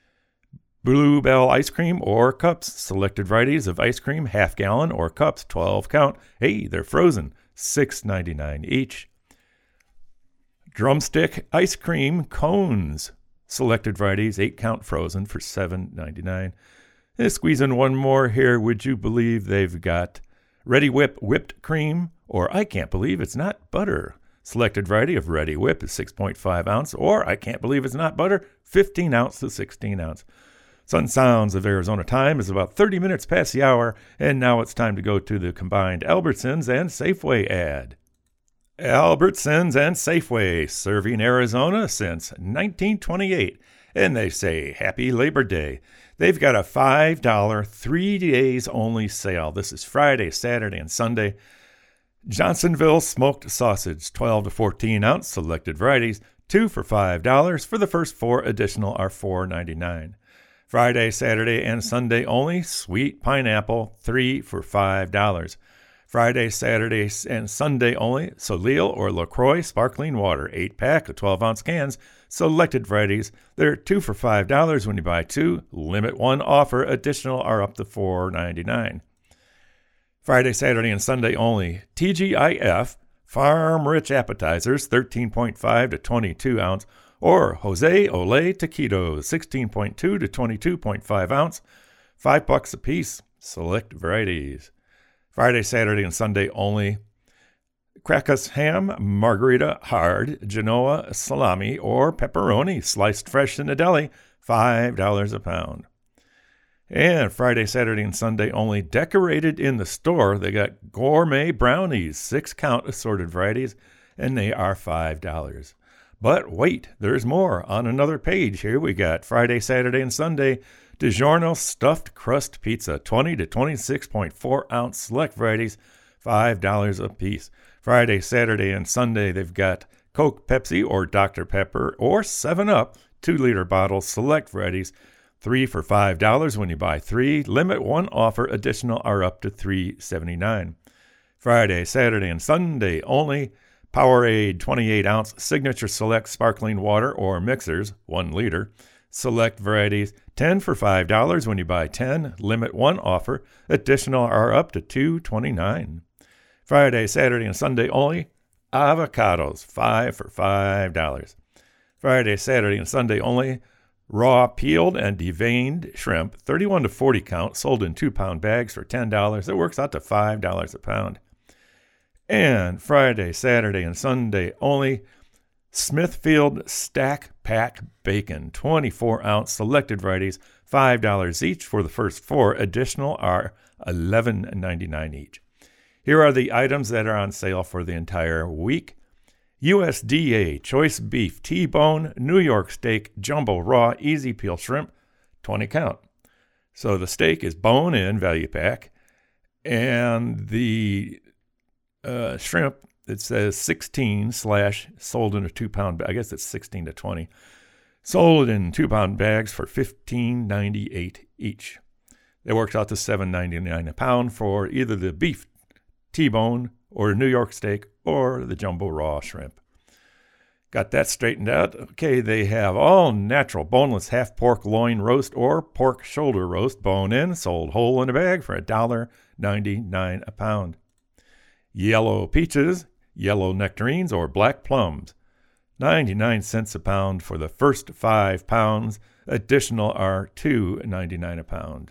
Bluebell Ice Cream or Cups. Selected varieties of ice cream, half gallon or cups, twelve count. Hey, they're frozen, six ninety-nine each. Drumstick Ice Cream Cones. selected varieties, eight count frozen for seven ninety-nine. Let's squeeze in one more here. Would you believe they've got Ready Whip whipped cream, or I can't believe it's not butter. Selected variety of Ready Whip is six point five ounce, or I can't believe it's not butter, fifteen ounce to sixteen ounce. Sun Sounds of Arizona time is about thirty minutes past the hour, and now it's time to go to the combined Albertsons and Safeway ad. Albertsons and Safeway, serving Arizona since nineteen twenty-eight, and they say Happy Labor Day. They've got a five dollars, three days only sale. This is Friday, Saturday, and Sunday. Johnsonville smoked sausage, twelve to fourteen ounce, selected varieties, two for five dollars. For the first four, additional are four ninety-nine. Friday, Saturday, and Sunday only, sweet pineapple, three for five dollars. Friday, Saturday, and Sunday only, Soleil or LaCroix sparkling water, eight pack of twelve ounce cans, selected varieties. They're two for five dollars when you buy two. Limit one offer. Additional are up to four ninety-nine. Friday, Saturday, and Sunday only, T G I F Farm Rich Appetizers, thirteen point five to twenty-two ounce, or Jose Ole Taquitos, sixteen point two to twenty-two point five ounce, five bucks a piece. Select varieties. Friday, Saturday, and Sunday only. Crackus ham, margarita hard, Genoa salami, or pepperoni sliced fresh in the deli, five dollars a pound. And Friday, Saturday, and Sunday only, decorated in the store, they got gourmet brownies, six count assorted varieties, and they are five dollars. But wait, there's more. On another page here, we got Friday, Saturday, and Sunday, DiGiorno stuffed crust pizza, twenty to twenty-six point four ounce select varieties, five dollars a piece. Friday, Saturday, and Sunday, they've got Coke, Pepsi, or Doctor Pepper, or seven up, two liter bottles, select varieties, three for five dollars when you buy three. Limit one offer. Additional are up to three seventy-nine. Friday, Saturday, and Sunday only, Powerade twenty-eight ounce Signature Select sparkling water or mixers, one liter. Select varieties, ten for five dollars when you buy ten. Limit one offer. Additional are up to two twenty-nine. Friday, Saturday, and Sunday only, avocados, five for five dollars. Friday, Saturday, and Sunday only, raw peeled and deveined shrimp, thirty-one to forty count, sold in two pound bags for ten dollars. It works out to five dollars a pound. And Friday, Saturday, and Sunday only, Smithfield Stack Pack Bacon, twenty-four ounce, selected varieties, five dollars each. For the first four, additional are eleven ninety-nine each. Here are the items that are on sale for the entire week. U S D A Choice Beef T-Bone, New York Steak, Jumbo Raw, Easy Peel Shrimp, twenty count. So the steak is bone-in value pack, and the uh, shrimp, it says sixteen slash sold in a two-pound bag. I guess it's sixteen to twenty. Sold in two-pound bags for fifteen ninety-eight each. It works out to seven ninety-nine a pound for either the beef T-bone or New York steak or the jumbo raw shrimp. Got that straightened out. Okay, they have all natural boneless half pork loin roast or pork shoulder roast, bone in, sold whole in a bag for one dollar ninety-nine a pound. Yellow peaches, yellow nectarines, or black plums, ninety-nine cents a pound for the first five pounds. Additional are two ninety-nine a pound.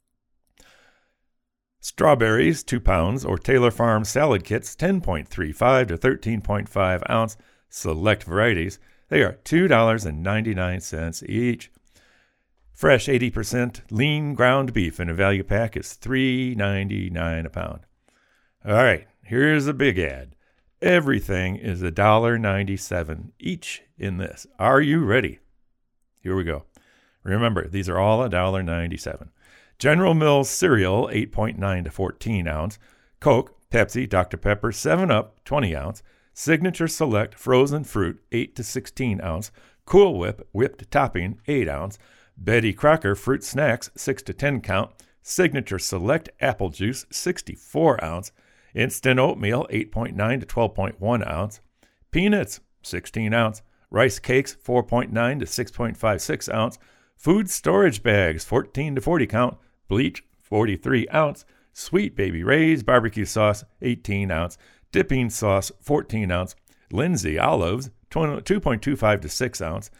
Strawberries, two pounds, or Taylor Farm salad kits, ten point three five to thirteen point five ounce, select varieties. They are two dollars ninety-nine each. Fresh eighty percent lean ground beef in a value pack is three ninety-nine a pound. All right, here's a big ad. Everything is one dollar ninety-seven each in this. Are you ready? Here we go. Remember, these are all one dollar ninety-seven. General Mills cereal, eight point nine to fourteen ounce. Coke, Pepsi, Doctor Pepper, seven up, twenty ounce. Signature Select frozen fruit, eight to sixteen ounce. Cool Whip whipped topping, eight ounce. Betty Crocker fruit snacks, six to ten count. Signature Select apple juice, sixty-four ounce. Instant oatmeal, eight point nine to twelve point one ounce. Peanuts, sixteen ounce. Rice cakes, four point nine to six point five six ounce. Food storage bags, fourteen to forty count. Bleach, forty-three ounce. Sweet Baby Ray's barbecue sauce, eighteen ounce. Dipping sauce, fourteen ounce. Lindsay olives, two point two five to six ounce.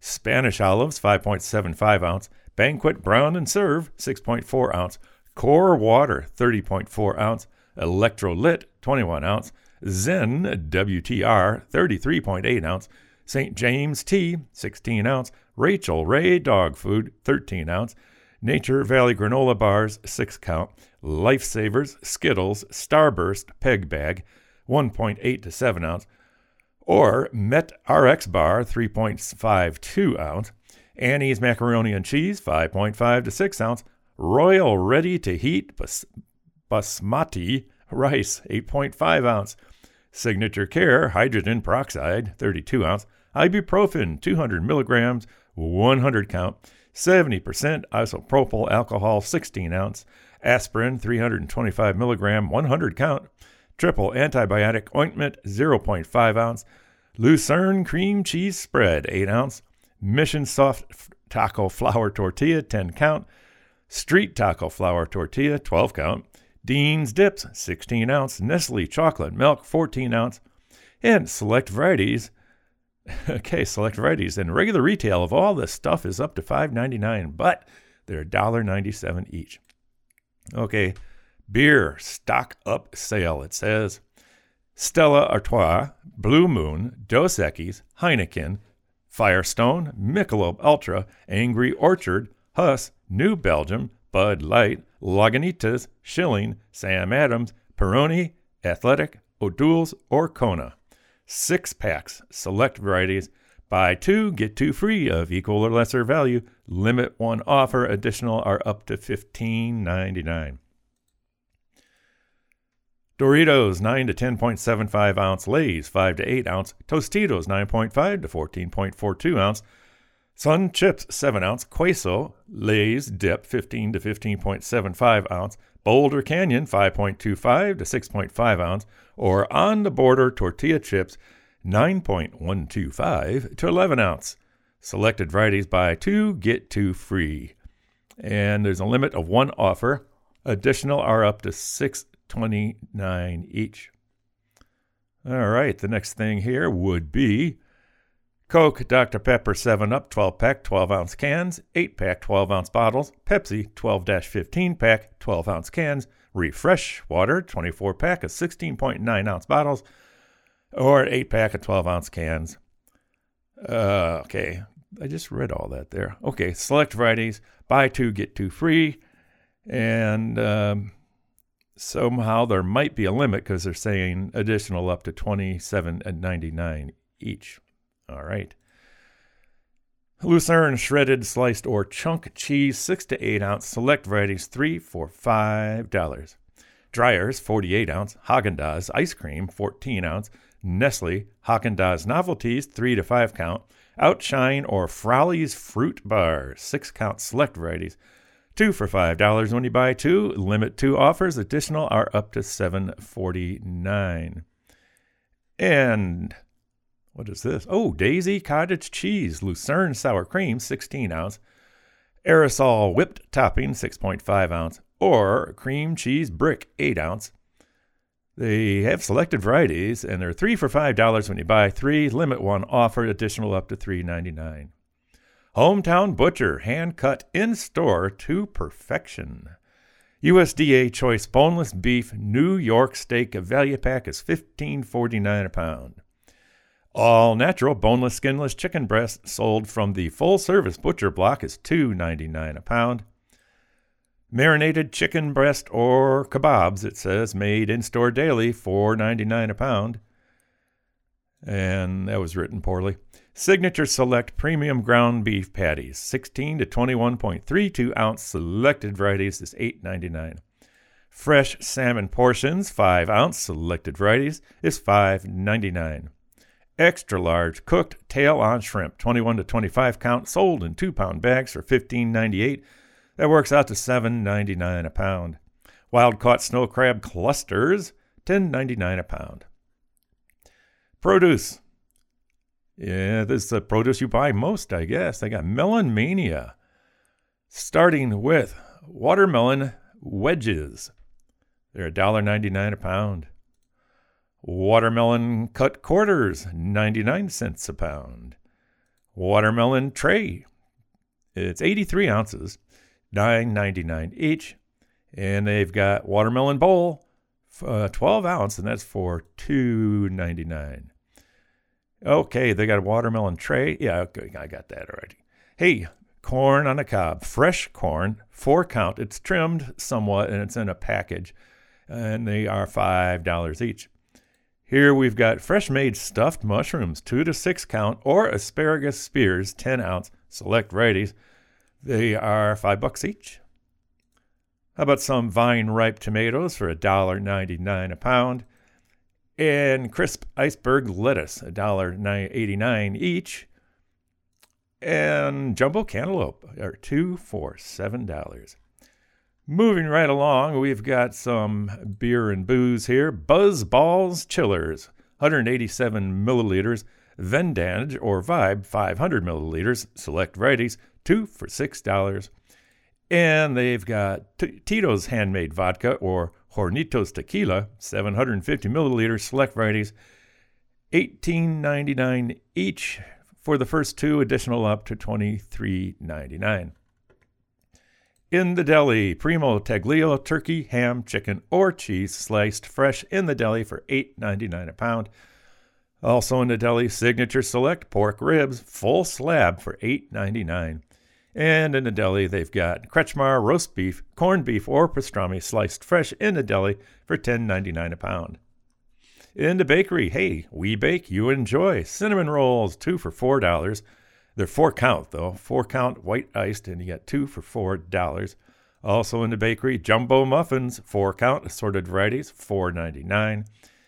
Spanish olives, five point seven five ounce. Banquet brown and serve, six point four ounce. Core water, thirty point four ounce. Electrolit, twenty-one ounce. Zen W T R, thirty-three point eight ounce. Saint James tea, sixteen ounce. Rachel Ray dog food, thirteen ounce. Nature Valley granola bars, six count. Lifesavers, Skittles, Starburst, peg bag, one point eight to seven ounce. Or Met R X bar, three point five two ounce. Annie's macaroni and cheese, five point five to six ounce. Royal ready to heat bas- basmati rice, eight point five ounce. Signature Care hydrogen peroxide, thirty-two ounce. Ibuprofen, two hundred milligrams, one hundred count. seventy percent isopropyl alcohol, sixteen ounce. Aspirin, three hundred twenty-five milligram, one hundred count. Triple antibiotic ointment, zero point five ounce. Lucerne cream cheese spread, eight ounce. Mission soft taco flour tortilla, ten count. Street taco flour tortilla, twelve count. Dean's dips, sixteen ounce. Nestle chocolate milk, fourteen ounce. And select varieties. Okay, select varieties. And regular retail of all this stuff is up to five ninety-nine, but they're one dollar ninety-seven each. Okay, beer stock up sale. It says Stella Artois, Blue Moon, Dos Equis, Heineken, Firestone, Michelob Ultra, Angry Orchard, Huss, New Belgium, Bud Light, Lagunitas, Schilling, Sam Adams, Peroni, Athletic, O'Doul's, or Kona. Six packs, select varieties. Buy two, get two free of equal or lesser value. Limit one offer. Additional are up to fifteen ninety-nine. Doritos, nine to ten point seven five ounce. Lay's, five to eight ounce. Tostitos, nine point five to fourteen point four two ounce. Sun Chips, seven ounce. Queso, Lay's Dip, fifteen to fifteen point seven five ounce. Boulder Canyon, five point two five to six point five ounce. Or On the Border Tortilla Chips, nine point one two five to eleven ounce. Selected varieties, buy two, get two free. And there's a limit of one offer. Additional are up to six twenty-nine each. All right, the next thing here would be Coke, Doctor Pepper seven up, twelve pack, twelve ounce cans, eight pack, twelve ounce bottles. Pepsi, twelve to fifteen pack, twelve ounce cans. Refresh Water, twenty-four pack of sixteen point nine ounce bottles. Or eight pack of twelve ounce cans. Uh, okay, I just read all that there. Okay, select varieties, buy two, get two free. And um, somehow there might be a limit because they're saying additional up to twenty-seven ninety-nine each. All right. Lucerne shredded, sliced, or chunk cheese, six to eight ounce. Select varieties, three for five dollars. Dryers, forty-eight ounce. Haagen-Dazs ice cream, fourteen ounce. Nestle Haagen-Dazs novelties, three to five count. Outshine or Froley's fruit bars, six count. Select varieties, two for five dollars when you buy two. Limit two offers. Additional are up to seven forty-nine. And what is this? Oh, Daisy cottage cheese, Lucerne sour cream, sixteen ounce. Aerosol whipped topping, six point five ounce. Or cream cheese brick, eight ounce. They have selected varieties, and they're three for five dollars when you buy three. Limit one offer. Additional up to three ninety-nine. Hometown Butcher, hand cut in store to perfection. U S D A choice boneless beef New York steak, a value pack is fifteen forty-nine a pound. All natural boneless skinless chicken breast sold from the full service butcher block is two ninety-nine a pound. Marinated chicken breast or kebabs, it says, made in store daily, four ninety-nine a pound. And that was written poorly. Signature Select Premium Ground Beef Patties, sixteen to twenty-one point three two ounce. Selected varieties is eight ninety-nine. Fresh salmon portions, five ounce. Selected varieties is five ninety-nine. Extra large cooked tail-on shrimp, twenty-one to twenty-five count, sold in two pound bags for fifteen ninety-eight. That works out to seven ninety-nine a pound. Wild caught snow crab clusters, ten ninety-nine a pound. Produce. Yeah, this is the produce you buy most, I guess. They got Melon Mania, starting with watermelon wedges. They're one dollar ninety-nine a pound. Watermelon cut quarters, ninety-nine cents a pound. watermelon tray. It's eighty-three ounces, nine ninety-nine each. And they've got watermelon bowl, uh, twelve ounce, and that's for two ninety-nine. Okay, they got a watermelon tray. Yeah, okay, I got that already. Hey, corn on the cob, fresh corn, four count. It's trimmed somewhat, and it's in a package, and they are five dollars each. Here we've got fresh-made stuffed mushrooms, two to six count, or asparagus spears, ten ounce, select varieties. They are five bucks each. How about some vine-ripe tomatoes for one dollar ninety-nine a pound? And crisp iceberg lettuce, one dollar eighty-nine each. And jumbo cantaloupe are two for seven dollars. Moving right along, we've got some beer and booze here. Buzz Balls Chillers, one hundred eighty-seven milliliters. Vendange or Vibe, five hundred milliliters. Select varieties, two for six dollars. And they've got T- Tito's Handmade Vodka or Hornitos Tequila, seven hundred fifty milliliters, select varieties, eighteen ninety-nine each for the first two, additional up to twenty-three ninety-nine. In the deli, Primo Taglio turkey, ham, chicken, or cheese sliced fresh in the deli for eight ninety-nine a pound. Also in the deli, Signature Select pork ribs, full slab for eight ninety-nine. And in the deli, they've got Kretschmar roast beef, corned beef, or pastrami sliced fresh in the deli for ten ninety-nine a pound. In the bakery, hey, we bake, you enjoy. Cinnamon rolls, two for four dollars. They're four count, though. Four count white iced, and you get two for four dollars. Also in the bakery, jumbo muffins, four count, assorted varieties, four ninety-nine.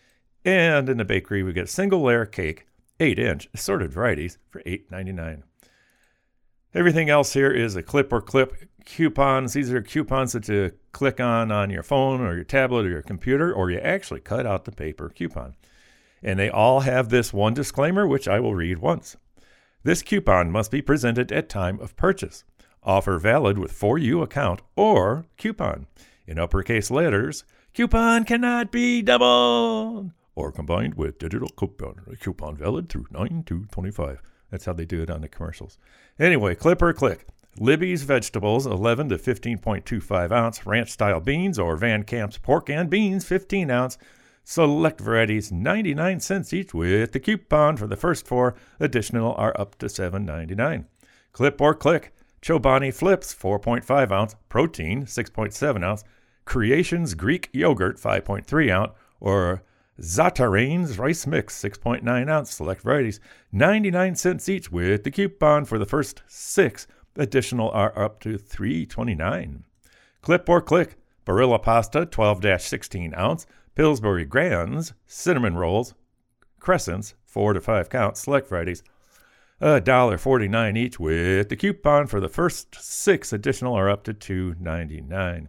And in the bakery, we get single layer cake, eight inch, assorted varieties for eight ninety-nine. Everything else here is a clip or clip coupons. These are coupons that you click on on your phone or your tablet or your computer, or you actually cut out the paper coupon. And they all have this one disclaimer, which I will read once. This coupon must be presented at time of purchase. Offer valid with for you account or coupon. In uppercase letters, coupon cannot be doubled or combined with digital coupon. Coupon valid through nine two twenty-five. That's how they do it on the commercials. Anyway, clip or click. Libby's Vegetables, eleven to fifteen point two five ounce. Ranch-style beans or Van Camp's pork and beans, fifteen ounce. Select varieties, ninety-nine cents each with the coupon for the first four. Additional are up to seven ninety-nine. Clip or click. Chobani Flips, four point five ounce. Protein, six point seven ounce. Creations Greek Yogurt, five point three ounce. Or Zatarain's Rice Mix, six point nine ounce. Select varieties, ninety-nine cents each with the coupon for the first six. Additional are up to three twenty-nine. Clip or click. Barilla Pasta, twelve to sixteen ounce. Pillsbury Grands, cinnamon rolls, crescents, four to five count, select varieties, one dollar forty-nine each with the coupon for the first six. Additional are up to two ninety-nine.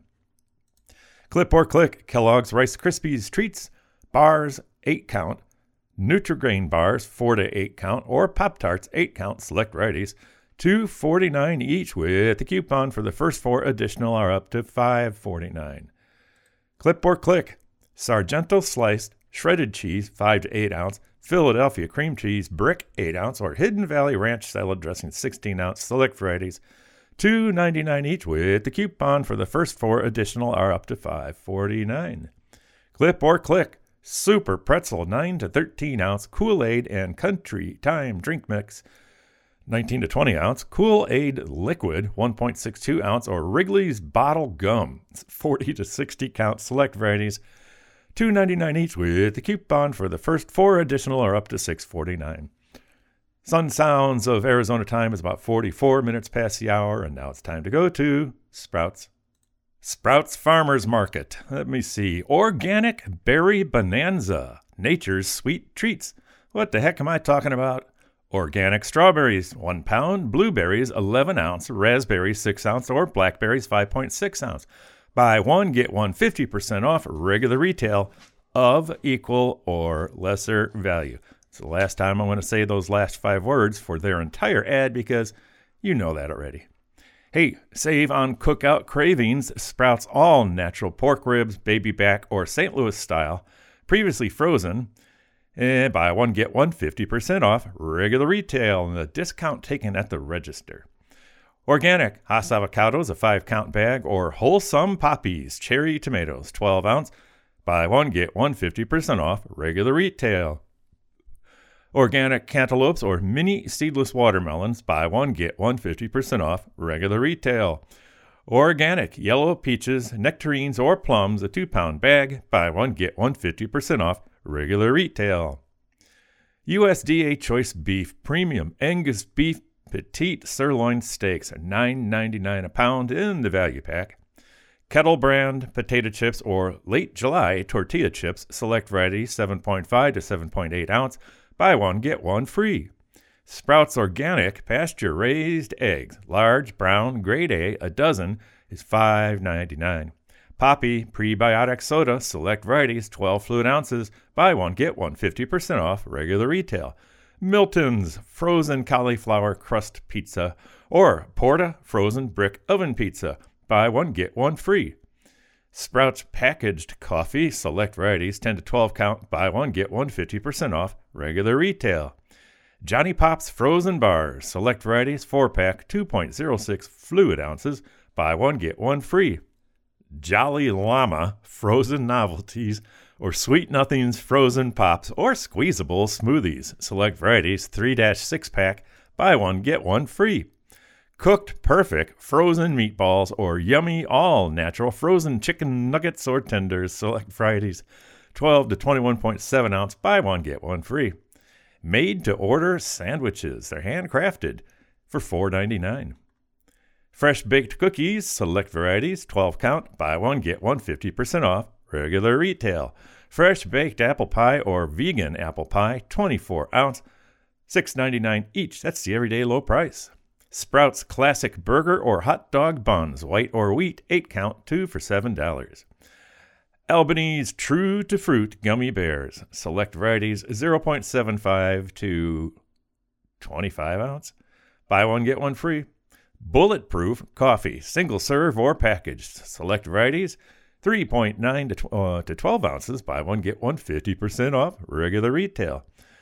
Clip or click. Kellogg's Rice Krispies Treats, bars, eight count, Nutri-Grain bars, four to eight count, or Pop-Tarts, eight count, select varieties, two forty-nine each with the coupon for the first four. Additional are up to five forty-nine. Clip or click. Sargento sliced shredded cheese, five to eight ounce. Philadelphia cream cheese brick, eight ounce. Or Hidden Valley Ranch salad dressing, sixteen ounce. Select varieties, two ninety-nine each with the coupon for the first four. Additional are up to five forty-nine. Clip or click. Super Pretzel, nine to thirteen ounce. Kool-Aid and Country Time drink mix, nineteen to twenty ounce. Kool-Aid liquid, one point six two ounce. Or Wrigley's bottle gum, forty to sixty count. Select varieties, two ninety-nine each with the coupon for the first four. Additional are up to six forty-nine. Sun Sounds of Arizona time is about forty-four minutes past the hour, and now it's time to go to Sprouts. Sprouts Farmers Market. Let me see. Organic Berry Bonanza. Nature's Sweet Treats. What the heck am I talking about? Organic strawberries, one pound. Blueberries, eleven ounce. Raspberries, six ounce. Or blackberries, five point six ounce. Buy one, get one fifty percent off regular retail of equal or lesser value. It's the last time I want to say those last five words for their entire ad because you know that already. Hey, save on cookout cravings. Sprouts all natural pork ribs, baby back, or Saint Louis style, previously frozen. And buy one, get one fifty percent off regular retail and the discount taken at the register. Organic Hass avocados, a five count bag, or wholesome poppies, cherry tomatoes, twelve ounce. Buy one, get one fifty percent off regular retail. Organic cantaloupes or mini seedless watermelons, buy one, get one fifty percent off regular retail. Organic yellow peaches, nectarines, or plums, a two pound bag, buy one, get one fifty percent off regular retail. U S D A Choice Beef Premium Angus Beef Petite Sirloin Steaks are nine ninety-nine a pound in the value pack. Kettle Brand potato chips or Late July tortilla chips, select varieties seven point five to seven point eight ounce, buy one, get one free. Sprouts Organic pasture-raised eggs, large, brown, grade A, a dozen, is five ninety-nine. Poppy prebiotic soda, select varieties, twelve fluid ounces, buy one, get one fifty percent off regular retail. Milton's frozen cauliflower crust pizza or Porta frozen brick oven pizza, buy one, get one free. Sprouts packaged coffee, select varieties, ten to twelve count, buy one, get one fifty percent off regular retail. Johnny Pop's frozen bars, select varieties, four pack, two point oh six fluid ounces, buy one, get one free. Jolly Llama frozen novelties or Sweet Nothings frozen pops or squeezable smoothies, select varieties, three to six pack, buy one, get one free. Cooked Perfect frozen meatballs or yummy all natural frozen chicken nuggets or tenders, select varieties, twelve to twenty-one point seven ounce, buy one, get one free. Made to order sandwiches, they're handcrafted for four ninety-nine. Fresh baked cookies, select varieties, twelve count, buy one, get one fifty percent off regular retail. Fresh baked apple pie or vegan apple pie, twenty-four ounce, six ninety-nine each. That's the everyday low price. Sprouts classic burger or hot dog buns, white or wheat, eight count, two for seven dollars. Albanese True to Fruit gummy bears, select varieties, zero point seven five to twenty-five ounce, buy one, get one free. Bulletproof coffee, single serve or packaged, select varieties, three point nine to, uh, to twelve ounces, buy one, get one fifty percent off regular retail.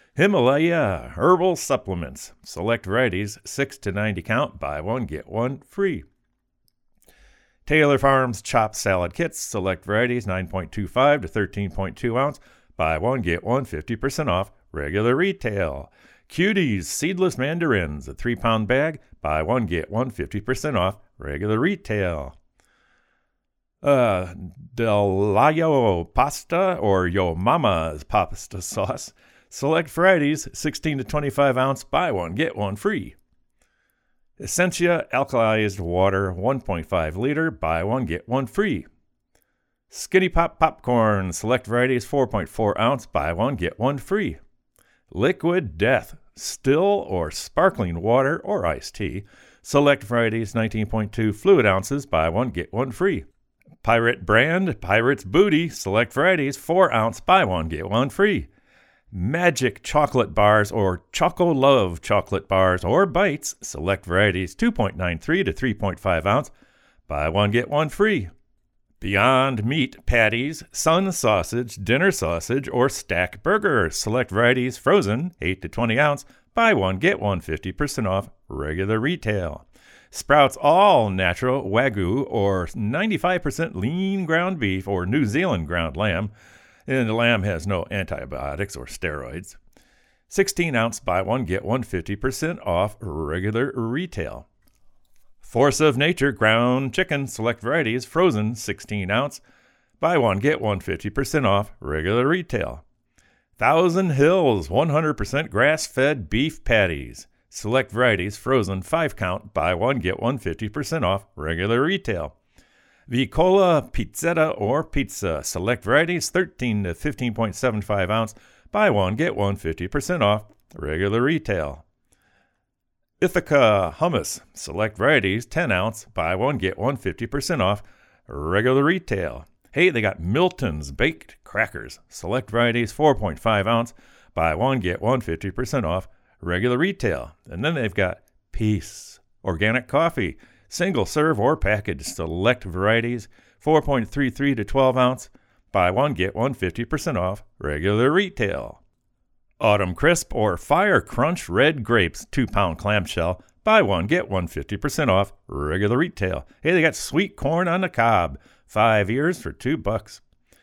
Himalaya herbal supplements, select varieties, six to ninety count, buy one, get one free. Taylor Farms chopped salad kits, select varieties, nine point two five to thirteen point two ounce, buy one, get one fifty percent off regular retail. Cuties seedless mandarins, a three pound bag, buy one, get one fifty percent off regular retail. Uh, Delayo pasta or Yo Mama's pasta sauce, select varieties, sixteen to twenty-five ounce, buy one, get one free. Essentia alkalized water, one point five liter, buy one, get one free. Skinny Pop popcorn, select varieties, four point four ounce, buy one, get one free. Liquid Death, still or sparkling water or iced tea, select varieties, nineteen point two fluid ounces, buy one, get one free. Pirate Brand, Pirate's Booty, select varieties, four ounce, buy one, get one free. Magic chocolate bars or Choco Love chocolate bars or bites, select varieties, two point nine three to three point five ounce, buy one, get one free. Beyond Meat patties, Sun sausage, dinner sausage, or stack burger, select varieties, frozen, eight to twenty ounce, buy one, get one fifty percent off regular retail. Sprouts all natural Wagyu or ninety-five percent lean ground beef or New Zealand ground lamb, and the lamb has no antibiotics or steroids. sixteen ounce, buy one, get one fifty percent off regular retail. Force of Nature ground chicken, select varieties, frozen, sixteen ounce, buy one, get one fifty percent off regular retail. Thousand Hills one hundred percent grass-fed beef patties, select varieties, frozen, five count, buy one, get one fifty percent off regular retail. Vicola Pizzetta or Pizza, select varieties, thirteen to fifteen point seven five ounce, buy one, get one fifty percent off regular retail. Ithaca Hummus, select varieties, ten ounce, buy one, get one fifty percent off regular retail. Hey, they got Milton's baked crackers, select varieties, four point five ounce, buy one, get one fifty percent off regular retail. And then they've got Peace organic coffee, single serve or package, select varieties, four point three three to twelve ounce, buy one, get one fifty percent off regular retail. Autumn Crisp or Fire Crunch Red Grapes, two pound clamshell. Buy one, get one fifty percent off, regular retail. Hey, they got sweet corn on the cob, five ears for two bucks.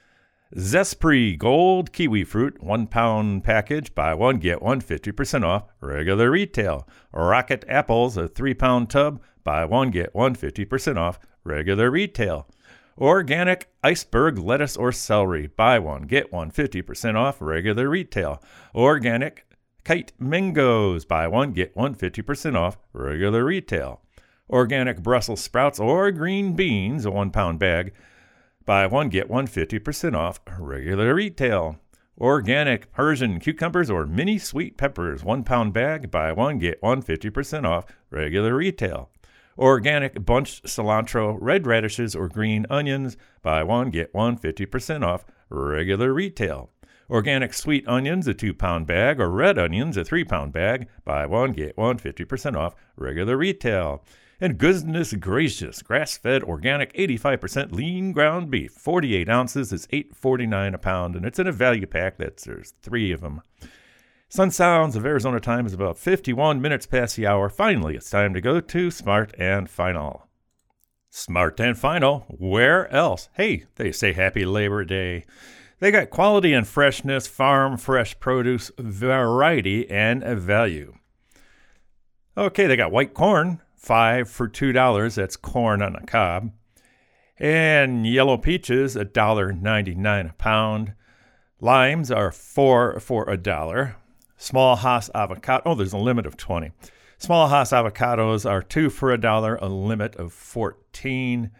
Zespri Gold Kiwi Fruit, one pound package. Buy one, get one fifty percent off, regular retail. Rocket Apples, a three pound tub. Buy one, get one fifty percent off, regular retail. Organic Iceberg Lettuce or Celery. Buy one, get one fifty percent off, regular retail. Organic Kite Mangoes. Buy one, get one fifty percent off, regular retail. Organic Brussels sprouts or green beans, a one pound bag. Buy one, get one fifty percent off, regular retail. Organic Persian cucumbers or mini sweet peppers, one pound bag. Buy one, get one fifty percent off, regular retail. Organic bunched cilantro, red radishes, or green onions. Buy one, get one fifty percent off, regular retail. Organic sweet onions, a two pound bag, or red onions, a three pound bag. Buy one, get one fifty percent off, regular retail. And goodness gracious, grass-fed organic eighty-five percent lean ground beef, forty-eight ounces, is eight forty-nine a pound, and it's in a value pack. That's there's three of them. Sun Sounds of Arizona time is about fifty-one minutes past the hour. Finally, it's time to go to Smart and Final. Smart and Final, where else? Hey, they say Happy Labor Day. They got quality and freshness, farm fresh produce, variety, and value. Okay, they got white corn, five for two dollars. That's corn on the cob. And yellow peaches, one dollar and ninety-nine cents a pound. Limes are four for a dollar. Small Hass avocado, oh, there's a limit of twenty. Small Hass avocados are two for a dollar, a limit of fourteen.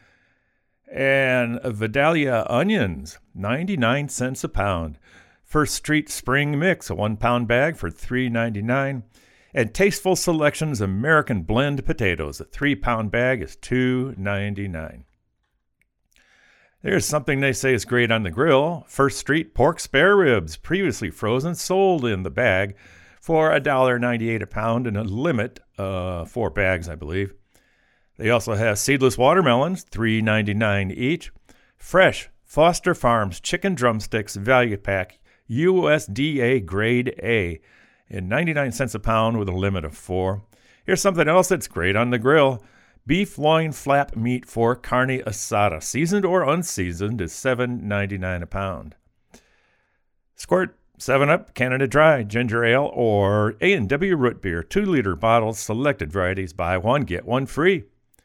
And Vidalia onions, ninety-nine cents a pound. First Street Spring Mix, a one pound bag for three ninety-nine. And Tasteful Selections American Blend potatoes, a three pound bag is two ninety-nine. There's something they say is great on the grill. First Street pork spare ribs, previously frozen, sold in the bag for one dollar and ninety-eight cents a pound and a limit, uh, four bags, I believe. They also have seedless watermelons, three ninety-nine each. Fresh Foster Farms chicken drumsticks value pack, U S D A grade A, and ninety-nine cents a pound with a limit of four. Here's something else that's great on the grill. Beef loin flap meat for carne asada, seasoned or unseasoned, is seven ninety-nine a pound. Squirt seven up Canada Dry ginger ale or A and W root beer, two liter bottles, selected varieties. Buy one, get one free.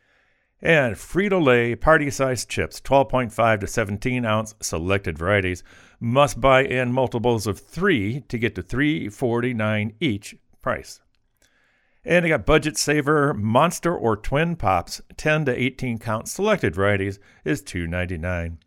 And Frito-Lay party-sized chips, twelve point five to seventeen ounce, selected varieties. Must buy in multiples of three to get to three forty-nine each price. And I got Budget Saver Monster or Twin Pops, ten to eighteen count, selected varieties, is two ninety-nine.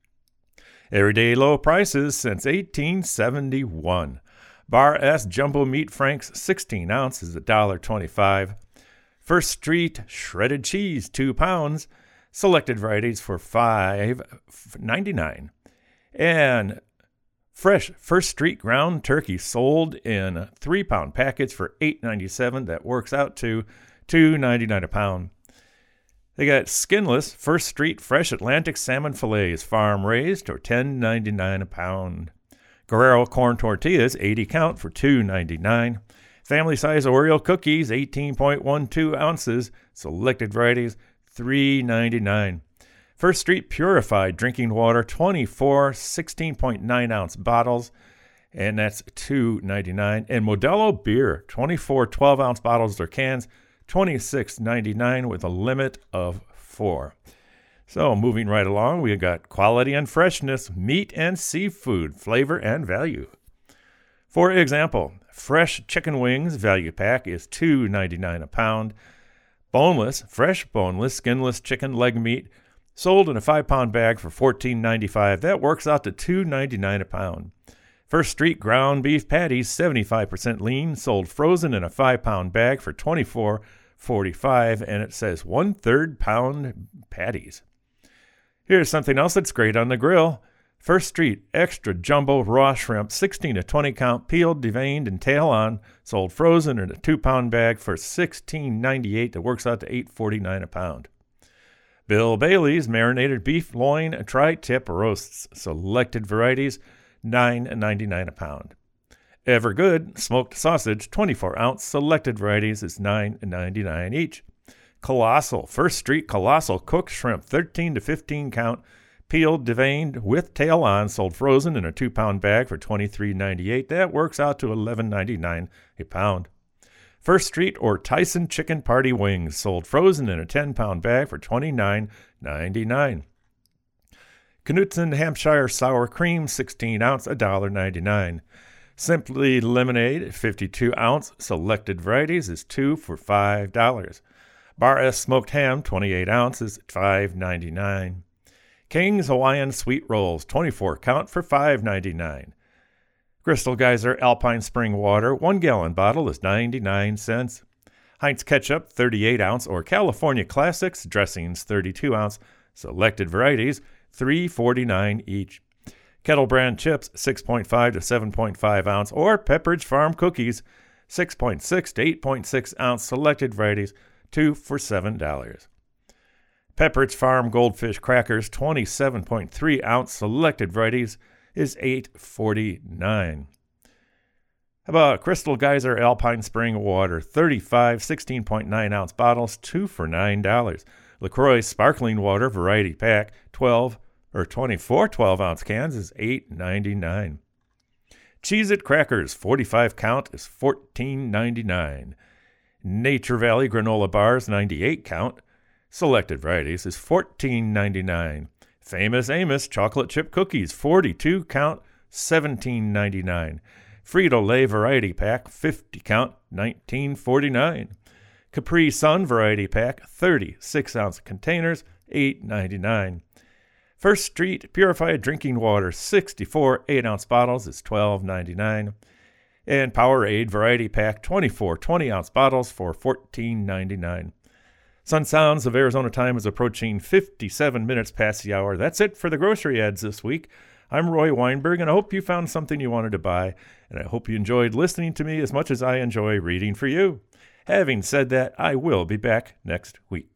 Everyday low prices since eighteen seventy-one. Bar S Jumbo Meat Franks, sixteen ounce, is one dollar and twenty-five. First Street Shredded Cheese, two pounds, selected varieties for five ninety-nine. And Fresh First Street ground turkey sold in a three pound package for eight ninety-seven. That works out to two ninety-nine a pound. They got skinless First Street fresh Atlantic salmon fillets, farm raised, or ten ninety-nine a pound. Guerrero corn tortillas, eighty count, for two ninety-nine. Family size Oreo cookies, eighteen point one two ounces, selected varieties, three ninety-nine. First Street Purified Drinking Water, twenty-four sixteen point nine ounce bottles, and that's two ninety-nine. And Modelo Beer, twenty-four twelve ounce bottles or cans, twenty-six ninety-nine with a limit of four. So moving right along, we got quality and freshness, meat and seafood, flavor and value. For example, fresh chicken wings value pack is two ninety-nine a pound. Boneless, fresh boneless, skinless chicken leg meat, sold in a five pound bag for fourteen ninety-five. That works out to two ninety-nine a pound. First Street ground beef patties, seventy-five percent lean, sold frozen in a five pound bag for twenty-four forty-five, and it says one-third pound patties. Here's something else that's great on the grill. First Street extra jumbo raw shrimp, sixteen to twenty count, peeled, deveined, and tail on, sold frozen in a two pound bag for sixteen ninety-eight. That works out to eight forty-nine a pound. Bill Bailey's marinated beef loin tri-tip roasts, selected varieties, nine ninety-nine a pound. Evergood smoked sausage, twenty-four ounce, selected varieties is nine ninety-nine each. Colossal, First Street Colossal cooked shrimp, thirteen to fifteen count, peeled, deveined, with tail on, sold frozen in a two-pound bag for twenty-three ninety-eight. That works out to eleven ninety-nine a pound. First Street or Tyson Chicken Party Wings, sold frozen in a ten-pound bag for twenty-nine ninety-nine. Knutson Hampshire Sour Cream, sixteen ounce, one ninety-nine. Simply Lemonade, fifty-two ounce, selected varieties is two for five dollars. Bar S Smoked Ham, twenty-eight ounces, five ninety-nine. King's Hawaiian Sweet Rolls, twenty-four count for five ninety-nine. Crystal Geyser Alpine Spring Water, one gallon bottle is ninety-nine cents. Heinz Ketchup, thirty-eight ounce, or California Classics Dressings, thirty-two ounce, selected varieties, three forty-nine each. Kettle Brand Chips, six point five to seven point five ounce, or Pepperidge Farm Cookies, six point six to eight point six ounce, selected varieties, two for seven dollars. Pepperidge Farm Goldfish Crackers, twenty-seven point three ounce, selected varieties, is eight forty-nine. How about Crystal Geyser Alpine Spring Water, thirty-five sixteen point nine ounce bottles, two for nine dollars. LaCroix Sparkling Water Variety Pack, twelve or twenty-four twelve-ounce cans is eight ninety-nine. Cheez-It Crackers, forty-five count is fourteen ninety-nine. Nature Valley Granola Bars, ninety-eight count, selected varieties is fourteen ninety-nine. Famous Amos Chocolate Chip Cookies, forty-two count, seventeen ninety-nine. Frito-Lay Variety Pack, fifty count, nineteen forty-nine. Capri Sun Variety Pack, thirty-six ounce containers, eight ninety-nine. First Street Purified Drinking Water, sixty-four eight-ounce bottles is twelve ninety-nine. And Powerade Variety Pack, twenty-four twenty-ounce bottles for fourteen ninety-nine. Sun Sounds of Arizona time is approaching fifty-seven minutes past the hour. That's it for the grocery ads this week. I'm Roy Weinberg, and I hope you found something you wanted to buy, and I hope you enjoyed listening to me as much as I enjoy reading for you. Having said that, I will be back next week.